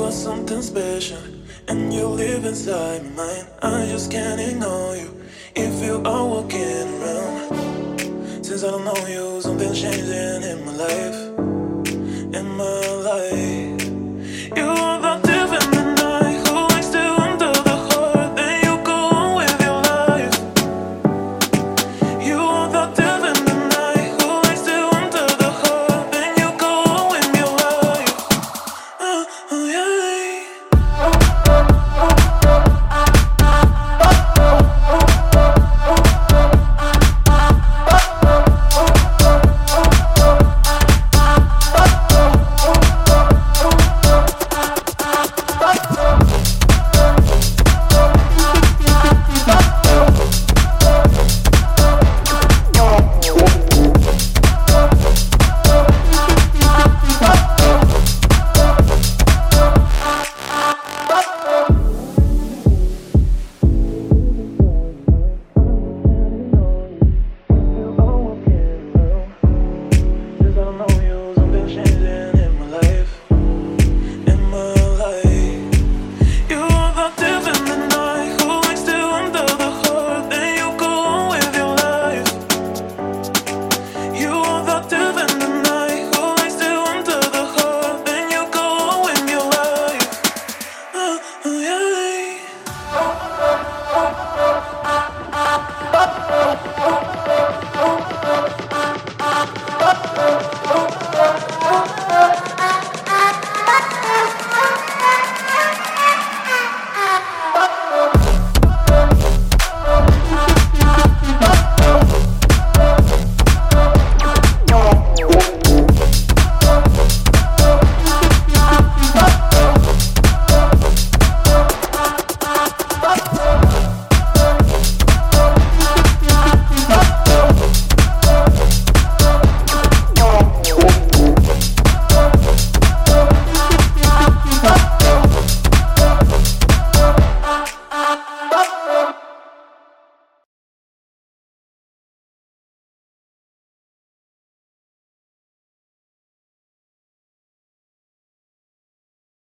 are something special, and you live inside my mind. I just can't ignore you if you are walking around. Since I don't know you, something's changing in my life.